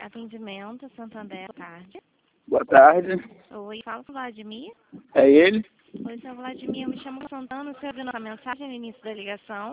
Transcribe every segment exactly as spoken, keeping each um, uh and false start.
Atendimento, Santander, boa tarde. Boa tarde. Oi, fala com o Vladimir. É ele? Oi, seu Vladimir, eu me chamo Santana, você ouviu nossa mensagem no início da ligação?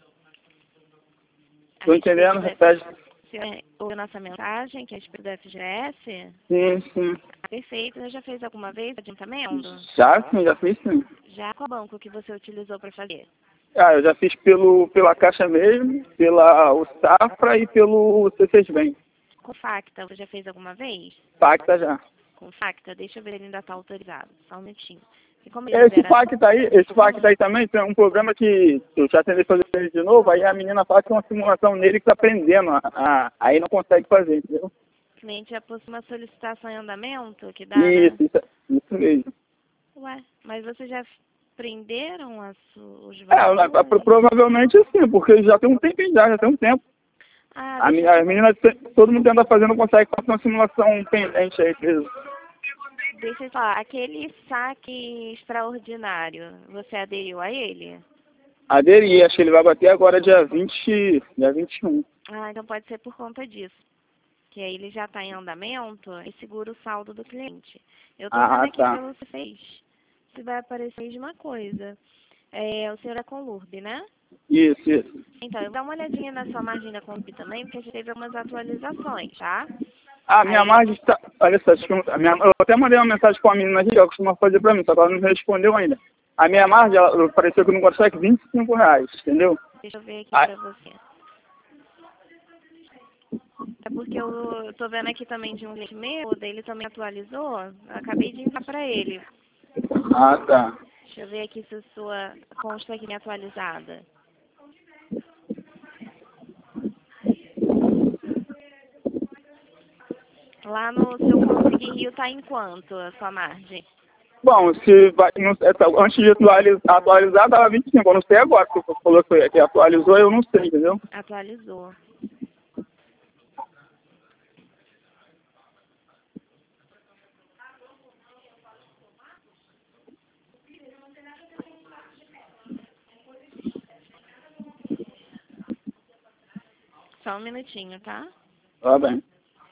Estou entendendo, repete. Você ouviu nossa mensagem, que é a respeito do F G S? Sim, sim. Perfeito, você já fez alguma vez adiantamento? Já sim, já fiz sim. Já qual banco que você utilizou para fazer? Ah, eu já fiz pelo, pela Caixa mesmo, pela o Safra e pelo C seis Bem. Com Facta, você já fez alguma vez? Facta já. Com Facta, deixa eu ver, ele ainda está autorizado, só um minutinho. E como Esse libera... Facta aí, esse Facta aí também tem um programa que eu já tentei fazer ele de novo, aí a menina faz uma simulação nele que está aprendendo, a, a, aí não consegue fazer, entendeu? O cliente já possui uma solicitação em andamento que dá, Isso, né? isso, isso mesmo. Ué, mas vocês já prenderam as, os É, valores? pro- provavelmente sim, porque já tem um tempinho já, já tem um tempo. Ah, A, deixa mi- eu a te, menina, todo mundo tenta fazer, não consegue fazer uma simulação pendente aí, mesmo. deixa eu te falar, aquele saque extraordinário, você aderiu a ele? Aderi, acho que ele vai bater agora dia vinte, dia vinte e um. Ah, então pode ser por conta disso. Que aí ele já está em andamento e segura o saldo do cliente. Eu estou vendo Ah, aqui tá. pelo C seis, se vai aparecer a mesma coisa. É, o senhor é com Lourdes, né? Isso, isso. Então, eu vou dar uma olhadinha na sua margem da Combi também, porque a gente teve algumas atualizações, tá? Ah, minha Aí, margem está... Olha só, desculpa, a minha, eu até mandei uma mensagem para a menina aqui, ela costuma fazer para mim, só que ela não me respondeu ainda. A minha margem, ela pareceu que não consegue vinte e cinco reais, entendeu? deixa eu ver aqui Ah, pra você. É porque eu tô vendo aqui também de um cliente meu, dele também atualizou, eu acabei de enviar pra ele. ah, tá. Deixa eu ver aqui se a sua consta aqui é atualizada. Lá no seu Consegui Rio tá em quanto a sua margem? Bom, se vai, não, essa- antes de atualizar, atualizar estava vinte e cinco, eu não sei agora, porque você falou que, que atualizou, eu não sei, entendeu? Atualizou. Só um minutinho, tá? Tá bem.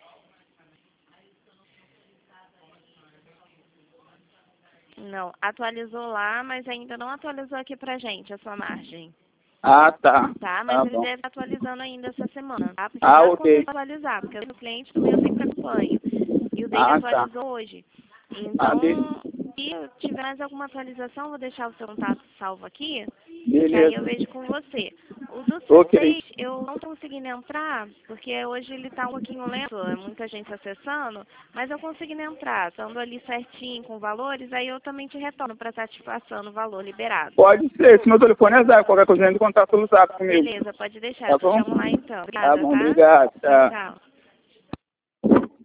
Não, atualizou lá, mas ainda não atualizou aqui pra gente a sua margem. Ah, tá. Tá? Mas Tá ele bom. deve estar atualizando ainda essa semana, tá? Porque Ah, já ok. começou a atualizar, porque o cliente também eu sempre acompanho. E o dele Ah, tá. atualizou hoje. Ah, be- Então, se eu tiver mais alguma atualização, eu vou deixar o seu contato salvo aqui, que aí eu beleza. vejo com você. O do Ok. C seis, eu não estou conseguindo entrar, porque hoje ele está um pouquinho lento, é muita gente acessando, mas eu consegui entrar, estando ali certinho com valores, aí eu também te retorno para estar te passando o valor liberado. Pode ser, esse meu telefone é zero, qualquer coisa entra em contato pelo zap comigo. Beleza, pode deixar, Tá eu te bom? chamo lá então. Tá Obrigada, bom, tá? obrigado. Tchau, Tá. tchau.